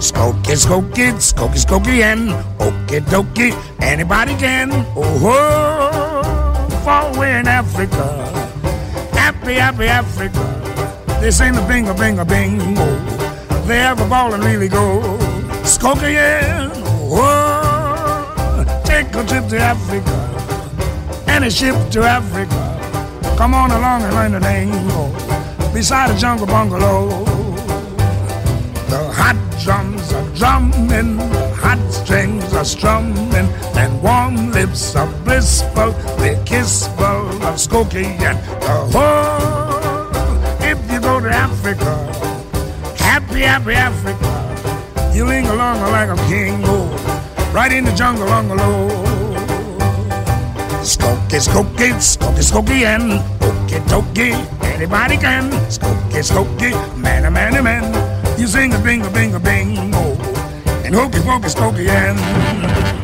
Skokie, skokie, skokie, skokie, and okie dokie, anybody can. Oh, far away in Africa, happy, happy Africa. They sing the bingo, bingo, bingo. They have a ball and really go. Skokie, yeah, oh, take a trip to Africa, any ship to Africa. Come on along and learn the tango beside the jungle bungalow. The hot drums are drumming, the hot strings are strumming, and warm lips are blissful, they're kissful of Skokie and the whole. If you go to Africa, happy, happy Africa, you ling along like a king, oh, right in the jungle bungalow. Skokie, skokie, skokie, skokie, and okie dokie, anybody can. Skokie, skokie, man, man, man. You sing a bingo, bingo, bingo, and hokey, pokey, skokie, and